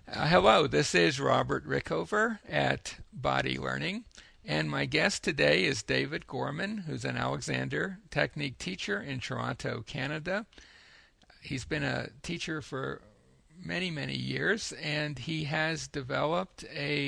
Hello, this is Robert Rickover at Body Learning, and my guest today is David Gorman, who's an Alexander Technique teacher in Toronto, Canada. He's been a teacher for many, many years, and he has developed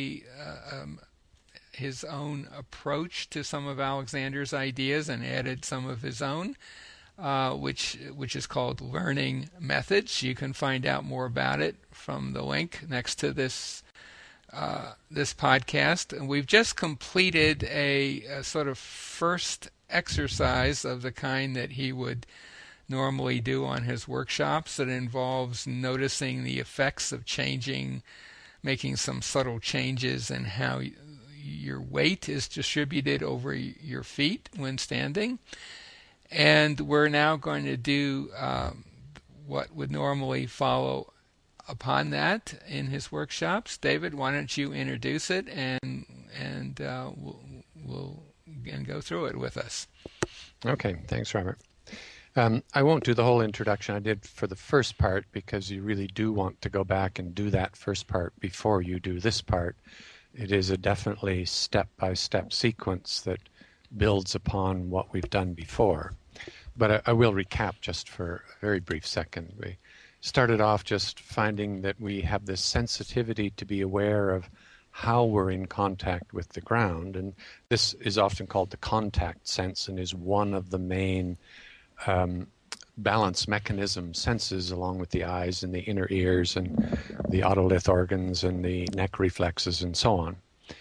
his own approach to some of Alexander's ideas and added some of his own, which is called Learning Methods. You can find out more about it from the link next to this podcast. And we've just completed a sort of first exercise of the kind that he would normally do on his workshops. That involves noticing the effects of changing, making some subtle changes in how your weight is distributed over your feet when standing. And we're now going to do what would normally follow upon that in his workshops. David, why don't you introduce it and we'll go through it with us. Okay, thanks, Robert. I won't do the whole introduction. I did for the first part because you really do want to go back and do that first part before you do this part. It is a definitely step-by-step sequence that builds upon what we've done before. But I will recap just for a very brief second. We started off just finding that we have this sensitivity to be aware of how we're in contact with the ground. And this is often called the contact sense and is one of the main balance mechanism senses, along with the eyes and the inner ears and the otolith organs and the neck reflexes and so on.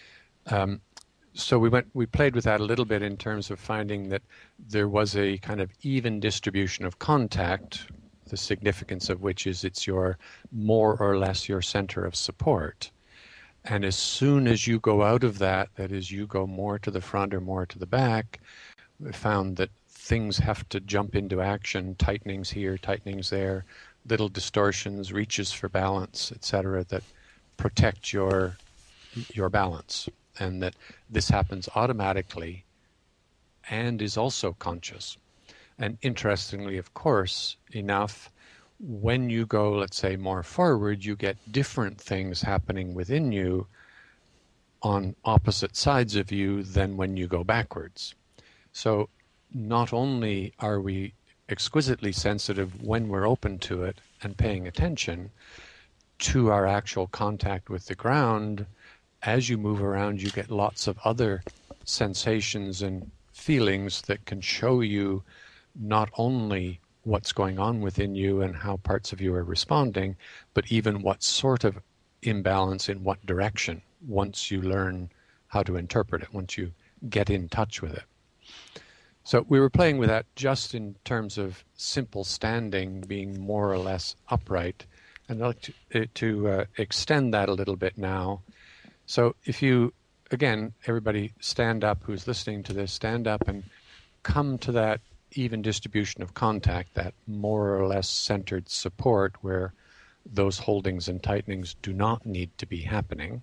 So we played with that a little bit in terms of finding that there was a kind of even distribution of contact, the significance of which is it's your more or less your center of support. And as soon as you go out of that, that is, you go more to the front or more to the back, we found that things have to jump into action, tightenings here, tightenings there, little distortions, reaches for balance, etc., that protect your balance. And that this happens automatically and is also conscious. And interestingly, of course, enough, when you go, let's say, more forward, you get different things happening within you on opposite sides of you than when you go backwards. So not only are we exquisitely sensitive when we're open to it and paying attention to our actual contact with the ground, as you move around, you get lots of other sensations and feelings that can show you not only what's going on within you and how parts of you are responding, but even what sort of imbalance in what direction once you learn how to interpret it, once you get in touch with it. So we were playing with that just in terms of simple standing being more or less upright. And I'd like to extend that a little bit now. So if you, again, everybody stand up who's listening to this, stand up and come to that even distribution of contact, that more or less centered support where those holdings and tightenings do not need to be happening.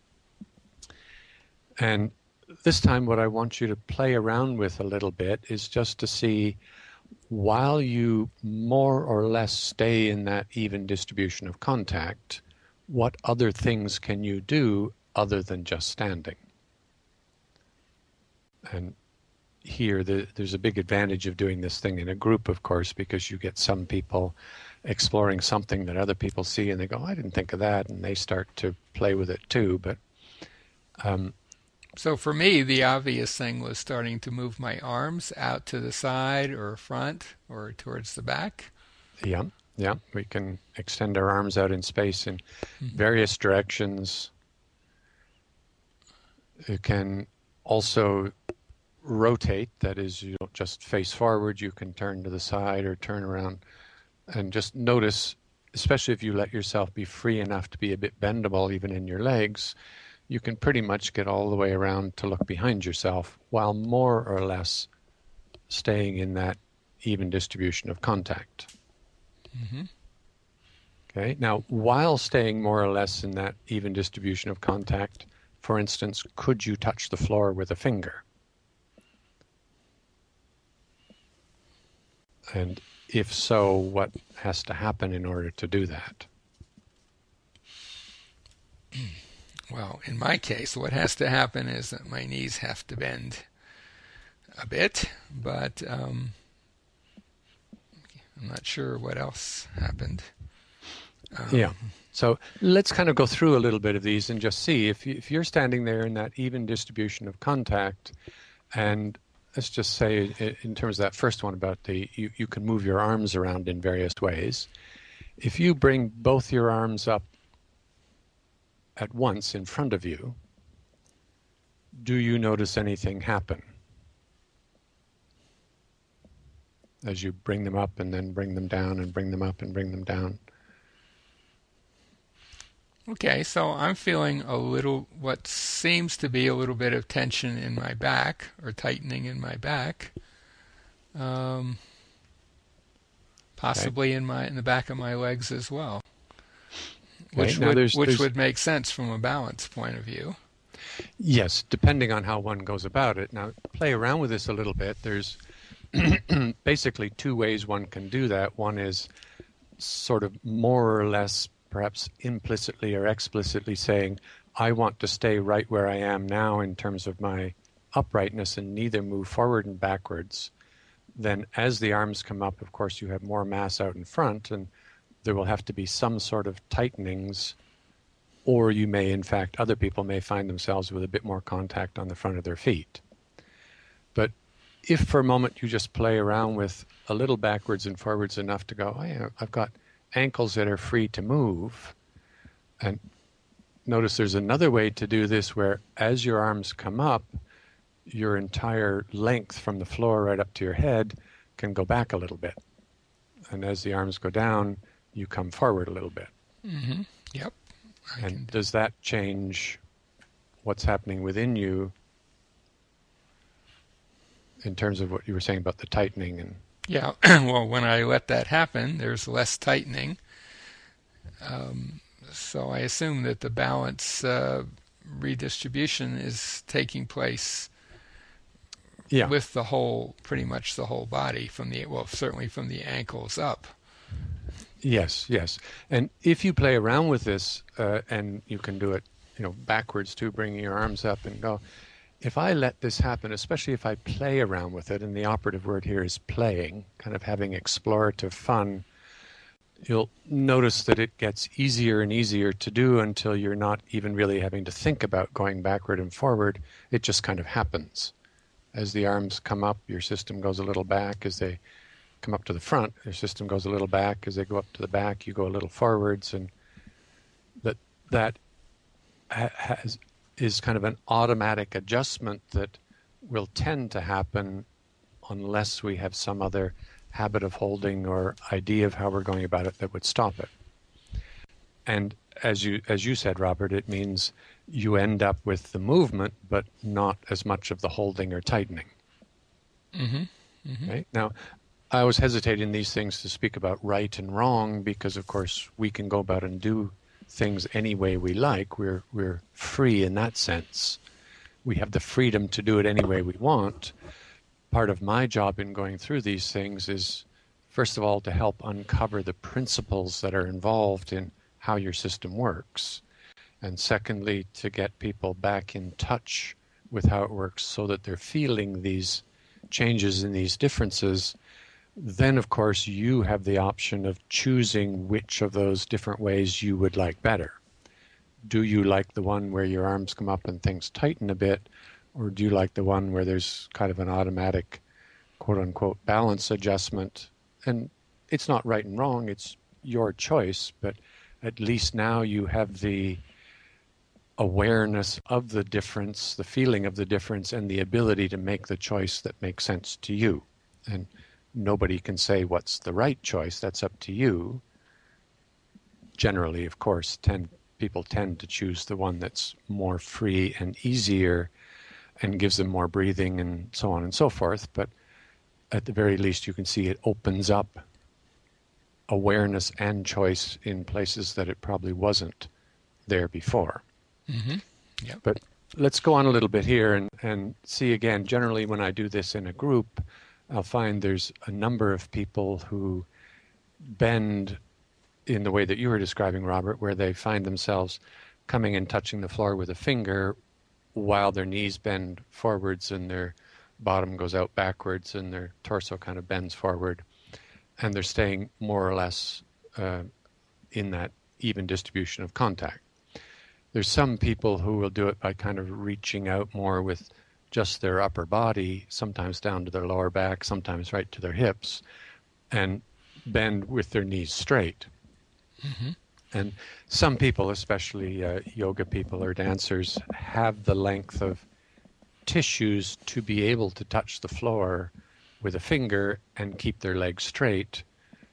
And this time what I want you to play around with a little bit is just to see, while you more or less stay in that even distribution of contact, what other things can you do other than just standing? And here there's a big advantage of doing this thing in a group, of course, because you get some people exploring something that other people see and they go, I didn't think of that, and they start to play with it too. But so for me, the obvious thing was starting to move my arms out to the side or front or towards the back. Yeah, we can extend our arms out in space in various directions. You can also rotate, that is, you don't just face forward, you can turn to the side or turn around, and just notice, especially if you let yourself be free enough to be a bit bendable even in your legs, you can pretty much get all the way around to look behind yourself while more or less staying in that even distribution of contact. Mm-hmm. Okay, now while staying more or less in that even distribution of contact, for instance, could you touch the floor with a finger? And if so, what has to happen in order to do that? Well, in my case, what has to happen is that my knees have to bend a bit, but I'm not sure what else happened. Yeah. So let's kind of go through a little bit of these and just see if you're standing there in that even distribution of contact, and let's just say in terms of that first one about you can move your arms around in various ways. If you bring both your arms up at once in front of you, do you notice anything happen as you bring them up and then bring them down and bring them up and bring them down? Okay, so I'm feeling what seems to be a little bit of tension in my back, or tightening in my back, possibly in the back of my legs as well, which would make sense from a balance point of view. Yes, depending on how one goes about it. Now, play around with this a little bit. There's basically two ways one can do that. One is sort of more or less, perhaps implicitly or explicitly saying, I want to stay right where I am now in terms of my uprightness and neither move forward and backwards. Then as the arms come up, of course, you have more mass out in front, and there will have to be some sort of tightenings, or you may, in fact, other people may find themselves with a bit more contact on the front of their feet. But if for a moment you just play around with a little backwards and forwards enough to go, oh, yeah, I've got ankles that are free to move. And notice there's another way to do this where as your arms come up, your entire length from the floor right up to your head can go back a little bit. And as the arms go down, you come forward a little bit. Mm-hmm. Yep. And does that change what's happening within you in terms of what you were saying about the tightening? And yeah, well, when I let that happen, there's less tightening. So I assume that the balance redistribution is taking place with pretty much the whole body, certainly from the ankles up. Yes. And if you play around with this, and you can do it, backwards too, bringing your arms up and go, if I let this happen, especially if I play around with it, and the operative word here is playing, kind of having explorative fun, you'll notice that it gets easier and easier to do until you're not even really having to think about going backward and forward. It just kind of happens. As the arms come up, your system goes a little back. As they come up to the front, your system goes a little back. As they go up to the back, you go a little forwards. And that is kind of an automatic adjustment that will tend to happen unless we have some other habit of holding or idea of how we're going about it that would stop it. And as you said, Robert, it means you end up with the movement, but not as much of the holding or tightening. Mm-hmm. Mm-hmm. Right? Now, I always hesitate in these things to speak about right and wrong because, of course, we can go about and do things any way we like. We're free in that sense. We have the freedom to do it any way we want. Part of my job in going through these things is, first of all, to help uncover the principles that are involved in how your system works. And secondly, to get people back in touch with how it works so that they're feeling these changes and these differences. Then, of course, you have the option of choosing which of those different ways you would like better. Do you like the one where your arms come up and things tighten a bit, or do you like the one where there's kind of an automatic, quote-unquote, balance adjustment? And it's not right and wrong, it's your choice, but at least now you have the awareness of the difference, the feeling of the difference, and the ability to make the choice that makes sense to you. And nobody can say what's the right choice. That's up to you. Generally, of course, people tend to choose the one that's more free and easier and gives them more breathing and so on and so forth. But at the very least, you can see it opens up awareness and choice in places that it probably wasn't there before. Mm-hmm. Yep. But let's go on a little bit here and see again. Generally, when I do this in a group, I'll find there's a number of people who bend in the way that you were describing, Robert, where they find themselves coming and touching the floor with a finger while their knees bend forwards and their bottom goes out backwards and their torso kind of bends forward, and they're staying more or less in that even distribution of contact. There's some people who will do it by kind of reaching out more with just their upper body, sometimes down to their lower back, sometimes right to their hips, and bend with their knees straight. Mm-hmm. And some people, especially yoga people or dancers, have the length of tissues to be able to touch the floor with a finger and keep their legs straight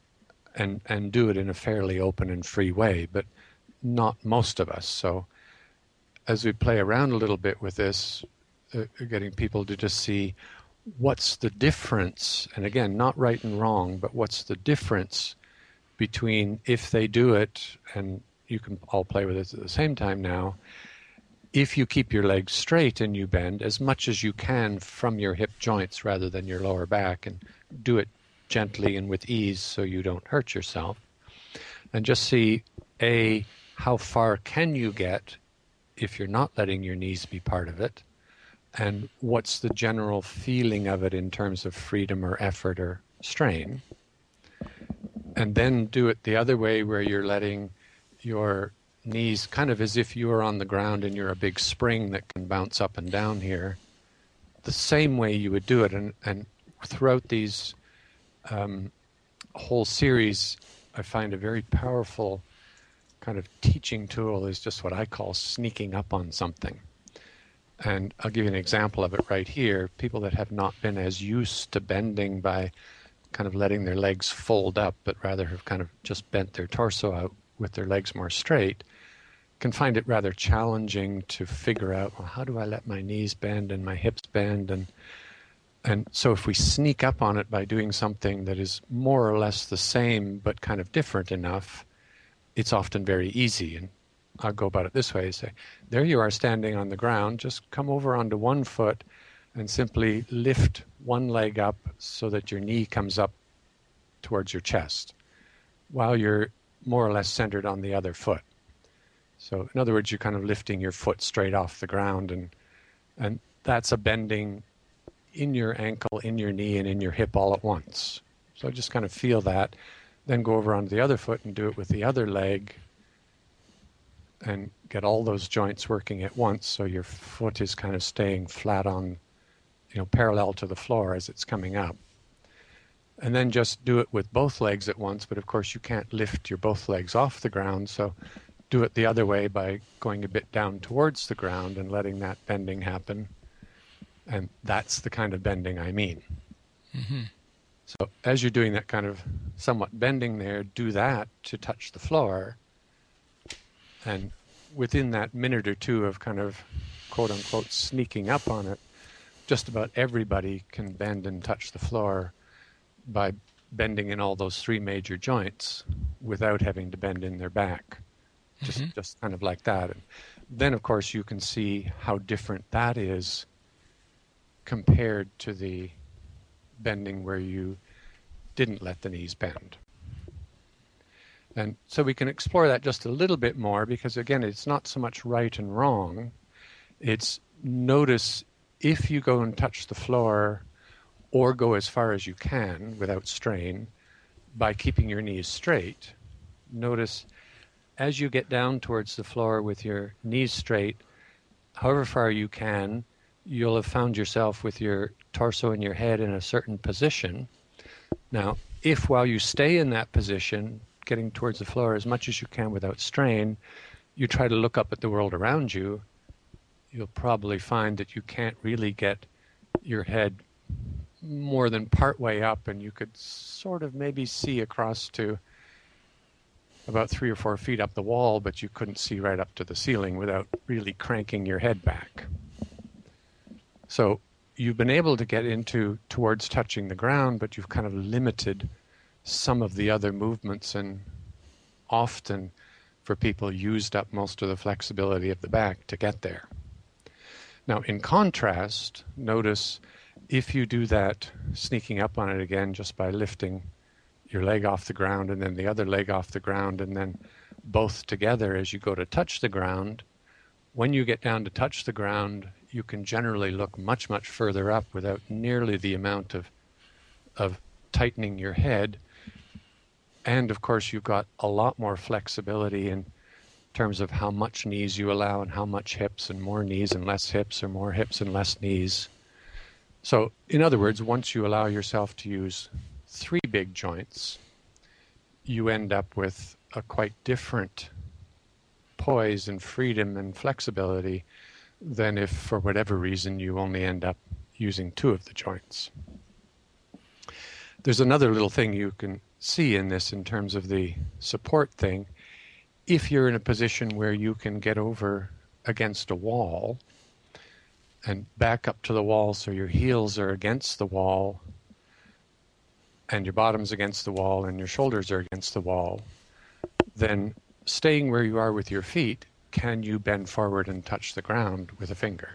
and do it in a fairly open and free way, but not most of us. So as we play around a little bit with this, getting people to just see what's the difference, and again, not right and wrong, but what's the difference between if they do it, and you can all play with it at the same time now, if you keep your legs straight and you bend as much as you can from your hip joints rather than your lower back, and do it gently and with ease so you don't hurt yourself, and just see, A, how far can you get if you're not letting your knees be part of it, and what's the general feeling of it in terms of freedom or effort or strain. And then do it the other way where you're letting your knees kind of as if you are on the ground and you're a big spring that can bounce up and down here, the same way you would do it. And throughout these whole series, I find a very powerful kind of teaching tool is just what I call sneaking up on something. And I'll give you an example of it right here. People that have not been as used to bending by kind of letting their legs fold up, but rather have kind of just bent their torso out with their legs more straight, can find it rather challenging to figure out, well, how do I let my knees bend and my hips bend? And so if we sneak up on it by doing something that is more or less the same but kind of different enough, it's often very easy. And I'll go about it this way, say, there you are standing on the ground, just come over onto one foot and simply lift one leg up so that your knee comes up towards your chest while you're more or less centered on the other foot. So in other words, you're kind of lifting your foot straight off the ground, and that's a bending in your ankle, in your knee, and in your hip all at once. So just kind of feel that, then go over onto the other foot and do it with the other leg and get all those joints working at once so your foot is kind of staying flat on, parallel to the floor as it's coming up. And then just do it with both legs at once, but of course you can't lift your both legs off the ground, so do it the other way by going a bit down towards the ground and letting that bending happen. And that's the kind of bending I mean. Mm-hmm. So as you're doing that kind of somewhat bending there, do that to touch the floor. And within that minute or two of kind of quote-unquote sneaking up on it, just about everybody can bend and touch the floor by bending in all those three major joints without having to bend in their back. Just kind of like that. And then, of course, you can see how different that is compared to the bending where you didn't let the knees bend. And so we can explore that just a little bit more because, again, it's not so much right and wrong. It's notice if you go and touch the floor or go as far as you can without strain by keeping your knees straight, notice as you get down towards the floor with your knees straight, however far you can, you'll have found yourself with your torso and your head in a certain position. Now, if while you stay in that position, getting towards the floor as much as you can without strain, you try to look up at the world around you, you'll probably find that you can't really get your head more than part way up, and you could sort of maybe see across to about 3 or 4 feet up the wall, but you couldn't see right up to the ceiling without really cranking your head back. So you've been able to get towards touching the ground, but you've kind of limited some of the other movements, and often for people used up most of the flexibility of the back to get there. Now, in contrast, notice if you do that sneaking up on it again just by lifting your leg off the ground and then the other leg off the ground and then both together as you go to touch the ground. When you get down to touch the ground, you can generally look much, much further up without nearly the amount of tightening your head. And of course, you've got a lot more flexibility in terms of how much knees you allow and how much hips, and more knees and less hips, or more hips and less knees. So in other words, once you allow yourself to use 3 big joints, you end up with a quite different poise and freedom and flexibility than if, for whatever reason, you only end up using 2 of the joints. There's another little thing you can see in this in terms of the support thing. If you're in a position where you can get over against a wall and back up to the wall so your heels are against the wall and your bottom's against the wall and your shoulders are against the wall, then staying where you are with your feet, can you bend forward and touch the ground with a finger?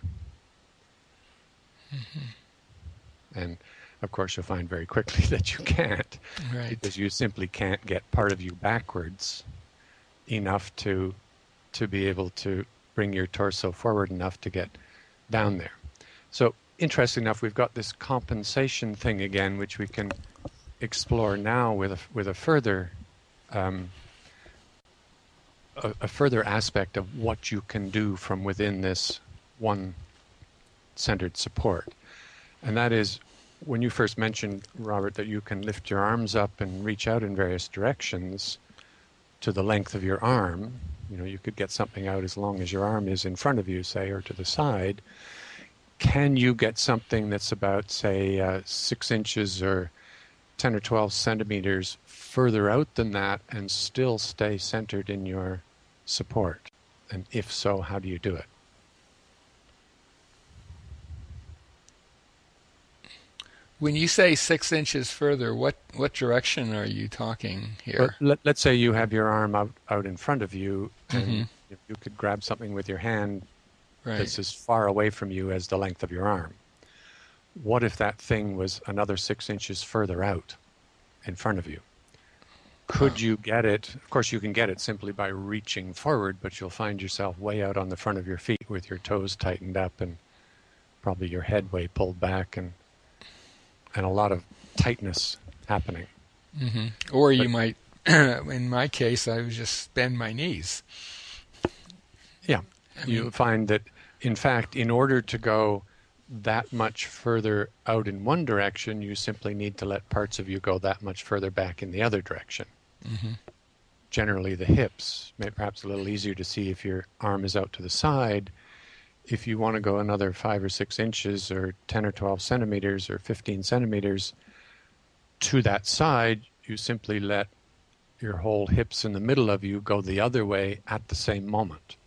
Mm-hmm. And of course, you'll find very quickly that you can't, right, because you simply can't get part of you backwards enough to be able to bring your torso forward enough to get down there. So, interesting enough, we've got this compensation thing again, which we can explore now with a further a further aspect of what you can do from within this one-centered support. And that is, when you first mentioned, Robert, that you can lift your arms up and reach out in various directions to the length of your arm, you could get something out as long as your arm is in front of you, say, or to the side. Can you get something that's about, say, 6 inches or 10 or 12 centimeters further out than that and still stay centered in your support? And if so, how do you do it? When you say 6 inches further, what direction are you talking here? Well, let's say you have your arm out in front of you, and you could grab something with your hand that's as far away from you as the length of your arm. What if that thing was another 6 inches further out in front of you? Could you get it? Of course, you can get it simply by reaching forward, but you'll find yourself way out on the front of your feet with your toes tightened up and probably your head way pulled back and a lot of tightness happening. Mm-hmm. Or you might, in my case, I would just bend my knees. Yeah. You'll find that, in fact, in order to go that much further out in one direction, you simply need to let parts of you go that much further back in the other direction. Mm-hmm. Generally the hips, perhaps a little easier to see if your arm is out to the side. If you want to go another 5 or 6 inches or 10 or 12 centimeters or 15 centimeters to that side, you simply let your whole hips in the middle of you go the other way at the same moment.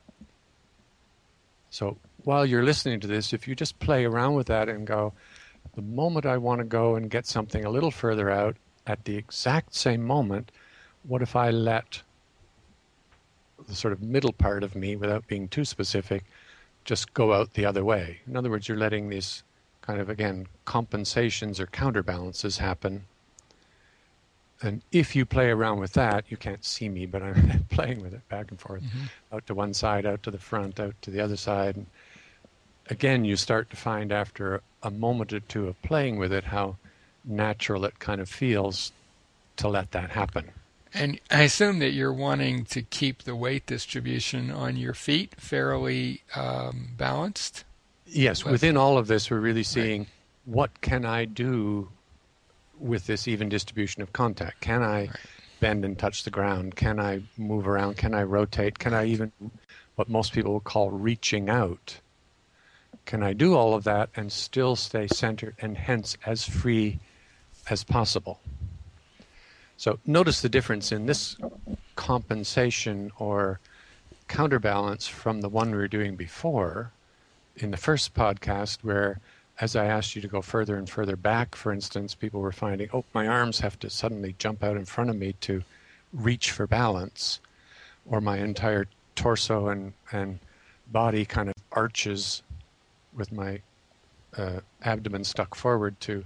So while you're listening to this, if you just play around with that and go, the moment I want to go and get something a little further out at the exact same moment, what if I let the sort of middle part of me, without being too specific, just go out the other way? In other words, you're letting these kind of, again, compensations or counterbalances happen. And if you play around with that, you can't see me, but I'm playing with it back and forth, out to one side, out to the front, out to the other side. And again, you start to find after a moment or two of playing with it how natural it kind of feels to let that happen. And I assume that you're wanting to keep the weight distribution on your feet fairly balanced? Yes, within all of this, we're really seeing what can I do with this even distribution of contact? Can I bend and touch the ground? Can I move around? Can I rotate? Can I even, what most people would call reaching out? Can I do all of that and still stay centered and hence as free as possible? So notice the difference in this compensation or counterbalance from the one we were doing before in the first podcast, where as I asked you to go further and further back, for instance, people were finding, oh, my arms have to suddenly jump out in front of me to reach for balance, or my entire torso and body kind of arches with my abdomen stuck forward to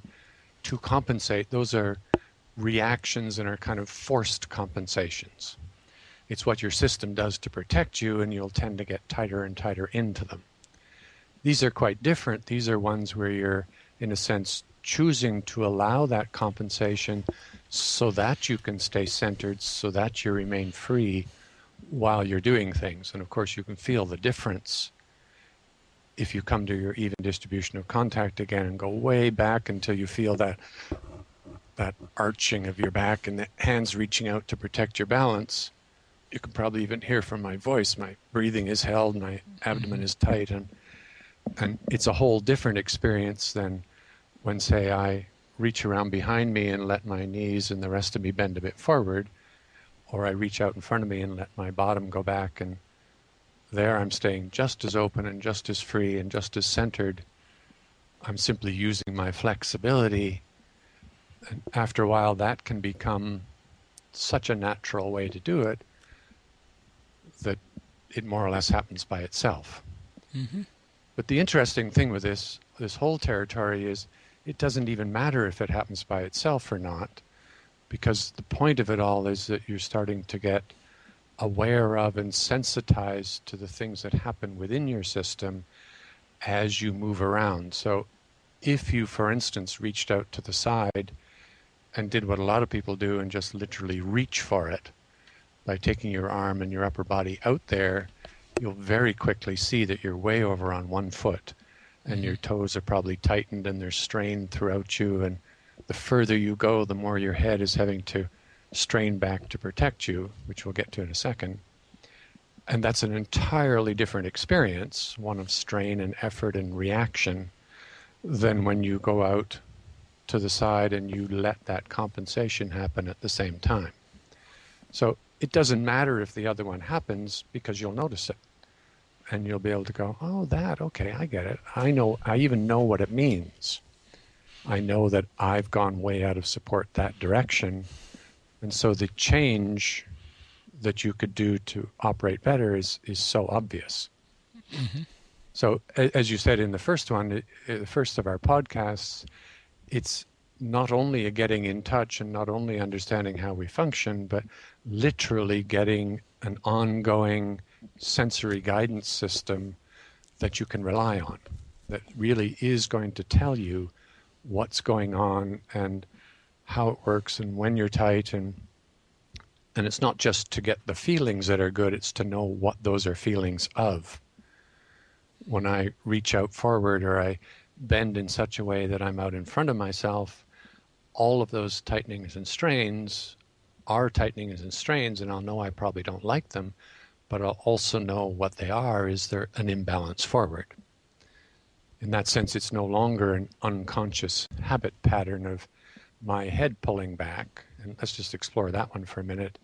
compensate. Those are reactions and are kind of forced compensations. It's what your system does to protect you, and you'll tend to get tighter and tighter into them. These are quite different. These are ones where you're, in a sense, choosing to allow that compensation so that you can stay centered, so that you remain free while you're doing things. And of course, you can feel the difference if you come to your even distribution of contact again and go way back until you feel that arching of your back and the hands reaching out to protect your balance. You can probably even hear from my voice, my breathing is held, my abdomen is tight, and it's a whole different experience than when, say, I reach around behind me and let my knees and the rest of me bend a bit forward, or I reach out in front of me and let my bottom go back, and there I'm staying just as open and just as free and just as centered. I'm simply using my flexibility, and after a while that can become such a natural way to do it that it more or less happens by itself. Mm-hmm. But the interesting thing with this whole territory is it doesn't even matter if it happens by itself or not, because the point of it all is that you're starting to get aware of and sensitized to the things that happen within your system as you move around. So if you, for instance, reached out to the side and did what a lot of people do and just literally reach for it by taking your arm and your upper body out there, you'll very quickly see that you're way over on one foot and your toes are probably tightened and they're strained throughout you, and the further you go, the more your head is having to strain back to protect you, which we'll get to in a second. And that's an entirely different experience, one of strain and effort and reaction, than when you go out to the side and you let that compensation happen at the same time. So it doesn't matter if the other one happens, because you'll notice it. And you'll be able to go, oh, okay, I get it. I even know what it means. I know that I've gone way out of support that direction. And so the change that you could do to operate better is so obvious. Mm-hmm. So as you said in the first one, the first of our podcasts, it's not only a getting in touch and not only understanding how we function, but literally getting an ongoing sensory guidance system that you can rely on, that really is going to tell you what's going on and how it works and when you're tight. And it's not just to get the feelings that are good, it's to know what those are feelings of. When I reach out forward or I bend in such a way that I'm out in front of myself, all of those tightenings and strains are tightenings and strains, and I'll know I probably don't like them, but I'll also know what they are. Is there an imbalance forward? In that sense, it's no longer an unconscious habit pattern of my head pulling back. And let's just explore that one for a minute.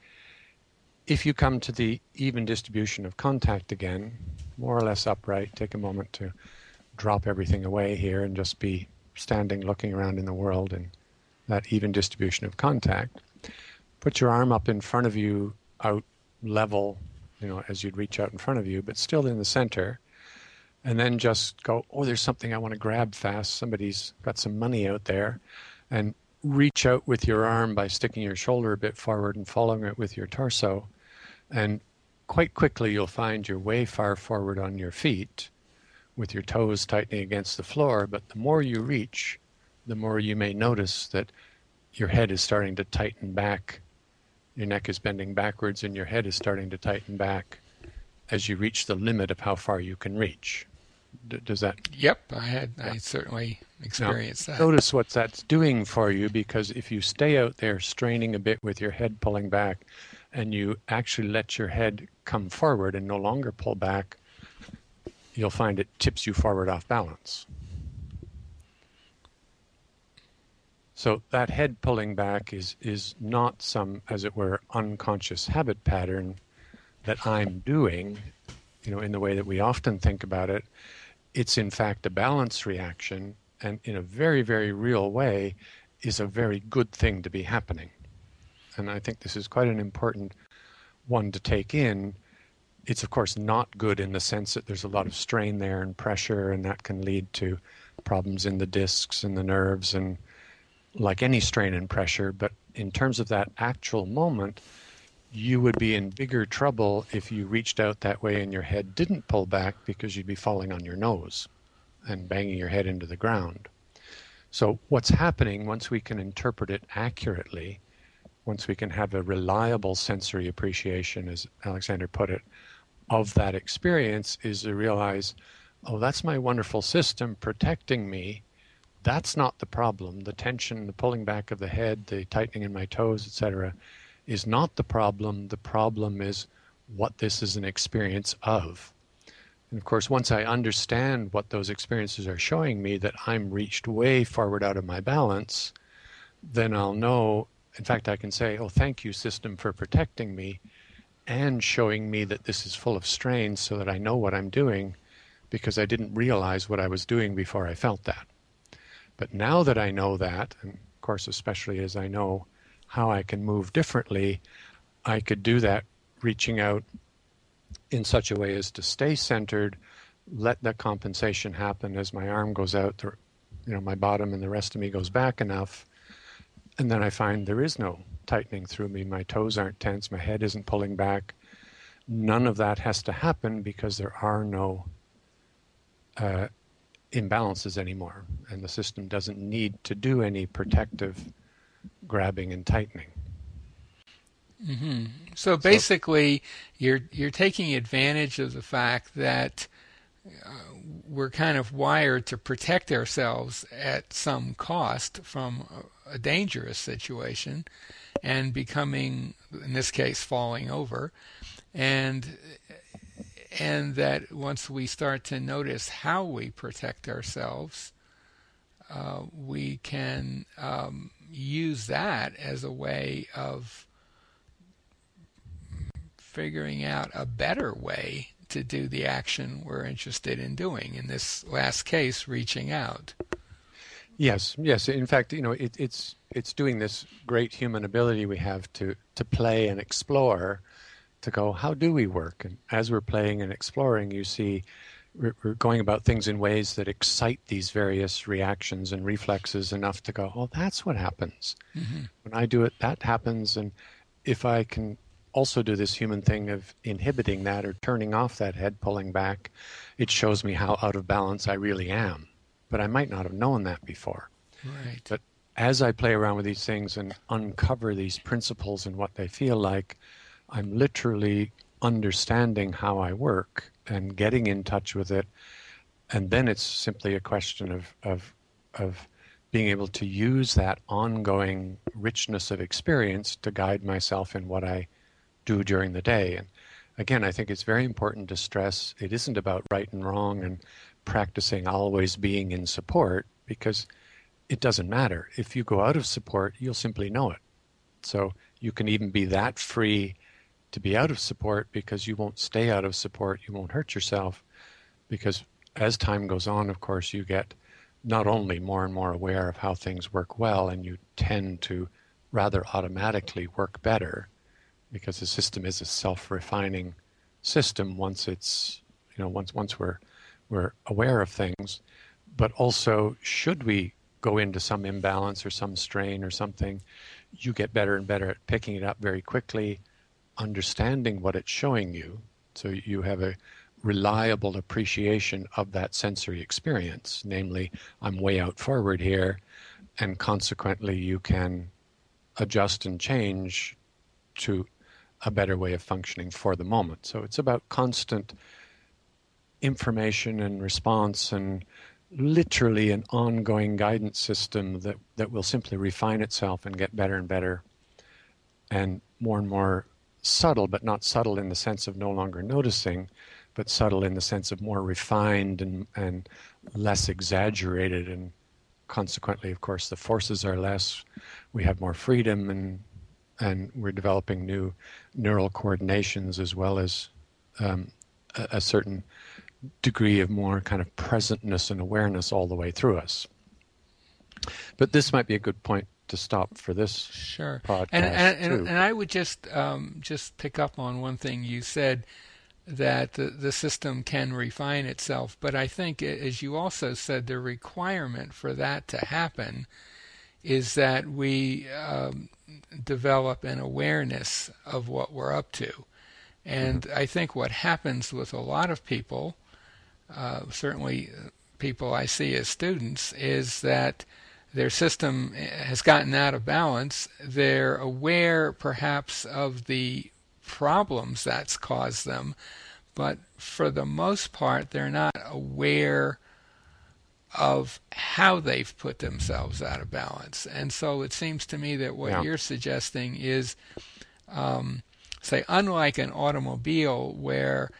If you come to the even distribution of contact again, more or less upright, take a moment to drop everything away here and just be standing, looking around in the world in that even distribution of contact. Put your arm up in front of you, out level, as you'd reach out in front of you, but still in the center. And then just go, oh, there's something I want to grab fast. Somebody's got some money out there. And reach out with your arm by sticking your shoulder a bit forward and following it with your torso. And quite quickly, you'll find you're way far forward on your feet with your toes tightening against the floor. But the more you reach, the more you may notice that your head is starting to tighten back. Your neck is bending backwards and your head is starting to tighten back as you reach the limit of how far you can reach. Does that? Yep, I certainly experienced that. Notice what that's doing for you, because if you stay out there straining a bit with your head pulling back and you actually let your head come forward and no longer pull back, you'll find it tips you forward off balance. So that head pulling back is not some, as it were, unconscious habit pattern that I'm doing, in the way that we often think about it. It's in fact a balance reaction, and in a very, very real way is a very good thing to be happening. And I think this is quite an important one to take in. It's of course not good in the sense that there's a lot of strain there and pressure, and that can lead to problems in the discs and the nerves, and like any strain and pressure. But in terms of that actual moment, you would be in bigger trouble if you reached out that way and your head didn't pull back, because you'd be falling on your nose and banging your head into the ground. So what's happening, once we can interpret it accurately, once we can have a reliable sensory appreciation, as Alexander put it, of that experience, is to realize, oh, that's my wonderful system protecting me. That's not the problem. The tension, the pulling back of the head, the tightening in my toes, etc., is not the problem. The problem is what this is an experience of. And of course, once I understand what those experiences are showing me, that I'm reached way forward out of my balance, then I'll know, in fact, I can say, oh, thank you, system, for protecting me and showing me that this is full of strain, so that I know what I'm doing, because I didn't realize what I was doing before I felt that. But now that I know that, and of course, especially as I know how I can move differently, I could do that reaching out in such a way as to stay centered, let that compensation happen as my arm goes out, my bottom and the rest of me goes back enough, and then I find there is no tightening through me. My toes aren't tense, my head isn't pulling back. None of that has to happen, because there are no imbalances anymore, and the system doesn't need to do any protective grabbing and tightening. Mm-hmm. So basically, you're taking advantage of the fact that we're kind of wired to protect ourselves at some cost from a dangerous situation, and becoming, in this case, falling over, and that once we start to notice how we protect ourselves, we can use that as a way of figuring out a better way to do the action we're interested in doing. In this last case, reaching out. Yes. In fact, it's doing this great human ability we have to play and explore, to go, how do we work? And as we're playing and exploring, you see we're going about things in ways that excite these various reactions and reflexes enough to go, oh, that's what happens. Mm-hmm. When I do it, that happens. And if I can also do this human thing of inhibiting that or turning off that head pulling back, it shows me how out of balance I really am. But I might not have known that before. Right. But as I play around with these things and uncover these principles and what they feel like, I'm literally understanding how I work and getting in touch with it. And then it's simply a question of being able to use that ongoing richness of experience to guide myself in what I do during the day. And again, I think it's very important to stress it isn't about right and wrong and practicing always being in support, because it doesn't matter. If you go out of support, you'll simply know it. So you can even be that free to be out of support, because you won't stay out of support, you won't hurt yourself, because as time goes on, of course, you get not only more and more aware of how things work well, and you tend to rather automatically work better, because the system is a self-refining system once it's, once we're aware of things. But also, should we go into some imbalance or some strain or something, you get better and better at picking it up very quickly, understanding what it's showing you, so you have a reliable appreciation of that sensory experience, namely, I'm way out forward here, and consequently you can adjust and change to a better way of functioning for the moment. So it's about constant information and response, and literally an ongoing guidance system that will simply refine itself and get better and better, and more subtle, but not subtle in the sense of no longer noticing, but subtle in the sense of more refined and less exaggerated. And consequently, of course, the forces are less, we have more freedom, and we're developing new neural coordinations, as well as a certain degree of more kind of presentness and awareness all the way through us. But this might be a good point to stop for this sure. podcast. And I would just pick up on one thing you said, that the system can refine itself. But I think, as you also said, the requirement for that to happen is that we develop an awareness of what we're up to. And I think what happens with a lot of people, certainly people I see as students, is that their system has gotten out of balance. They're aware perhaps of the problems that's caused them, but for the most part they're not aware of how they've put themselves out of balance. And so it seems to me that what you're suggesting is, say, unlike an automobile where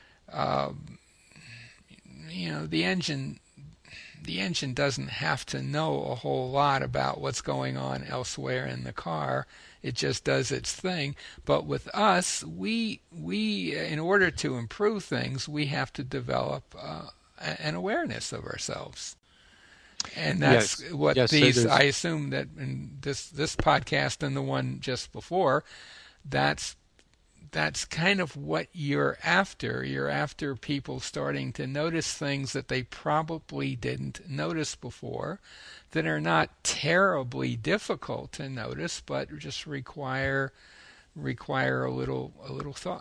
the engine doesn't have to know a whole lot about what's going on elsewhere in the car. It just does its thing. But with us, we in order to improve things, we have to develop an awareness of ourselves. And that's what these, I assume that in this podcast and the one just before, that's kind of what you're after. You're after people starting to notice things that they probably didn't notice before, that are not terribly difficult to notice, but just require a little thought,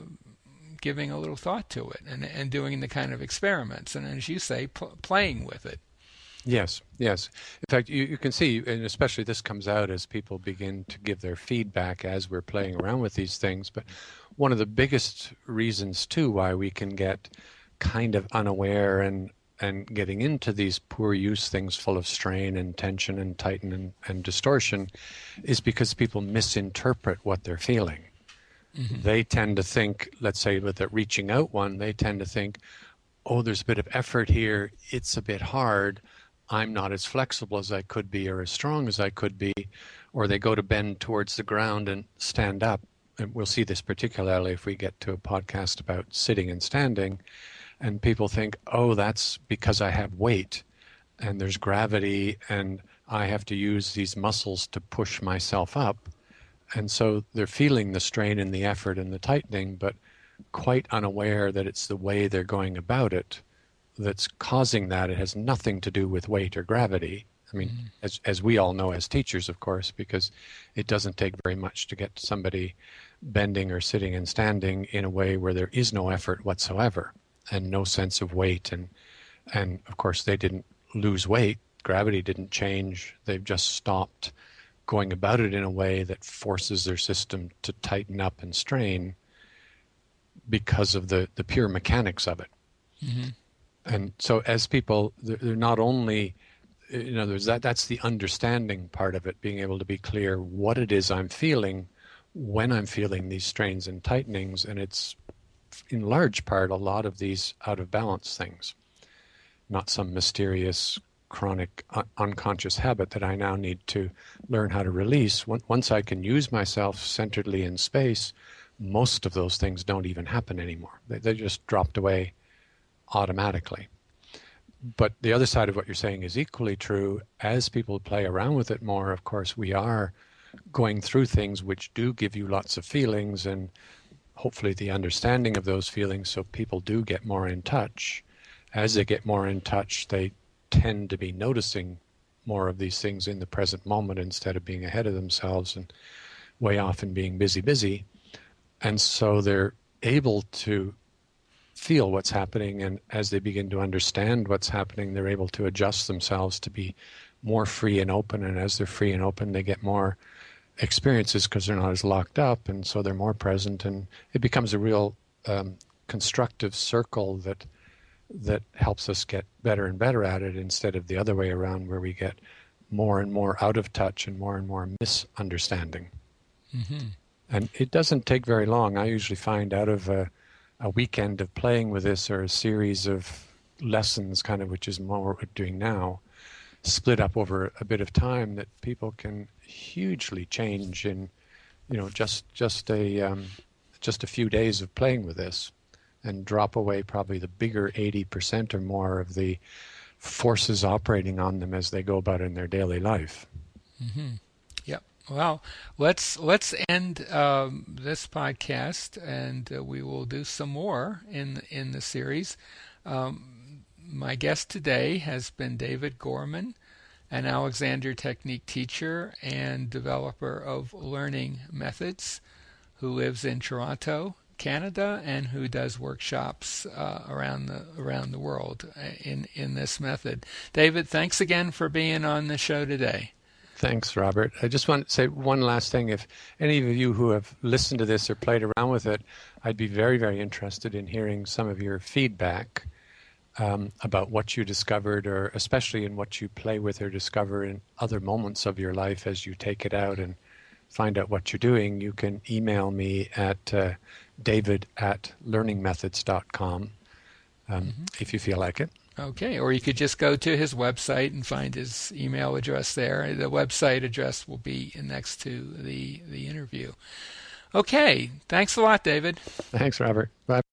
giving a little thought to it, and doing the kind of experiments, and as you say, playing with it. Yes. In fact, you can see, and especially this comes out as people begin to give their feedback as we're playing around with these things. But one of the biggest reasons, too, why we can get kind of unaware and getting into these poor use things full of strain and tension and tighten and distortion is because people misinterpret what they're feeling. Mm-hmm. They tend to think, let's say with the reaching out one, they tend to think, oh, there's a bit of effort here, it's a bit hard, I'm not as flexible as I could be or as strong as I could be, or they go to bend towards the ground and stand up. And we'll see this particularly if we get to a podcast about sitting and standing, and people think, oh, that's because I have weight and there's gravity and I have to use these muscles to push myself up. And so they're feeling the strain and the effort and the tightening, but quite unaware that it's the way they're going about it that's causing that. It has nothing to do with weight or gravity. I mean, as we all know as teachers, of course, because it doesn't take very much to get somebody bending or sitting and standing in a way where there is no effort whatsoever and no sense of weight. And of course, they didn't lose weight. Gravity didn't change. They've just stopped going about it in a way that forces their system to tighten up and strain because of the pure mechanics of it. Mm-hmm. And so as people, they're not only, that's the understanding part of it, being able to be clear what it is I'm feeling when I'm feeling these strains and tightenings. And it's in large part a lot of these out of balance things, not some mysterious chronic unconscious habit that I now need to learn how to release. Once I can use myself centeredly in space, most of those things don't even happen anymore. They just dropped away automatically. But the other side of what you're saying is equally true. As people play around with it more, of course, we are going through things which do give you lots of feelings and hopefully the understanding of those feelings, so people do get more in touch. As they get more in touch, they tend to be noticing more of these things in the present moment instead of being ahead of themselves and way off and being busy. And so they're able to feel what's happening, and as they begin to understand what's happening, they're able to adjust themselves to be more free and open, and as they're free and open, they get more experiences because they're not as locked up, and so they're more present, and it becomes a real constructive circle that helps us get better and better at it, instead of the other way around where we get more and more out of touch and more misunderstanding. Mm-hmm. And it doesn't take very long. I usually find out of a weekend of playing with this, or a series of lessons, kind of, which is more what we're doing now, split up over a bit of time, that people can hugely change in, just a few days of playing with this, and drop away probably the bigger 80% or more of the forces operating on them as they go about in their daily life. Mm-hmm. Yep. Well, let's end this podcast, and we will do some more in the series. My guest today has been David Gorman, an Alexander Technique teacher and developer of learning methods who lives in Toronto, Canada, and who does workshops around the world in this method. David, thanks again for being on the show today. Thanks, Robert. I just want to say one last thing. If any of you who have listened to this or played around with it, I'd be very, very interested in hearing some of your feedback about what you discovered, or especially in what you play with or discover in other moments of your life as you take it out and find out what you're doing. You can email me at david@learningmethods.com if you feel like it. Okay, or you could just go to his website and find his email address there. The website address will be next to the interview. Okay, thanks a lot, David. Thanks, Robert. Bye.